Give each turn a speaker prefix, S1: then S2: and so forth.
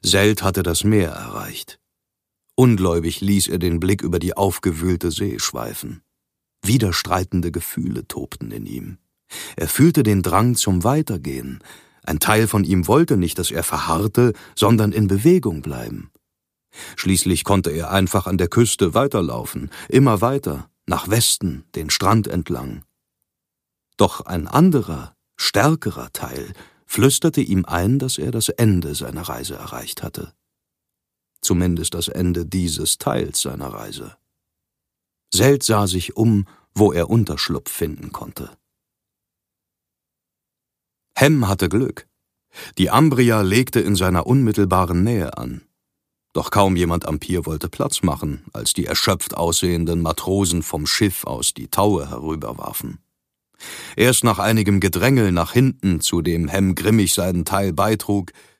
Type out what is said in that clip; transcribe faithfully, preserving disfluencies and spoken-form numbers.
S1: Selt hatte das Meer erreicht. Ungläubig ließ er den Blick über die aufgewühlte See schweifen. Widerstreitende Gefühle tobten in ihm. Er fühlte den Drang zum Weitergehen. Ein Teil von ihm wollte nicht, dass er verharrte, sondern in Bewegung bleiben. Schließlich konnte er einfach an der Küste weiterlaufen, immer weiter, nach Westen, den Strand entlang. Doch ein anderer, stärkerer Teil flüsterte ihm ein, dass er das Ende seiner Reise erreicht hatte. Zumindest das Ende dieses Teils seiner Reise. Selt sah sich um, wo er Unterschlupf finden konnte. Hem hatte Glück. Die Ambria legte in seiner unmittelbaren Nähe an. Doch kaum jemand am Pier wollte Platz machen, als die erschöpft aussehenden Matrosen vom Schiff aus die Taue herüberwarfen. Erst nach einigem Gedrängel nach hinten, zu dem Hem grimmig seinen Teil beitrug,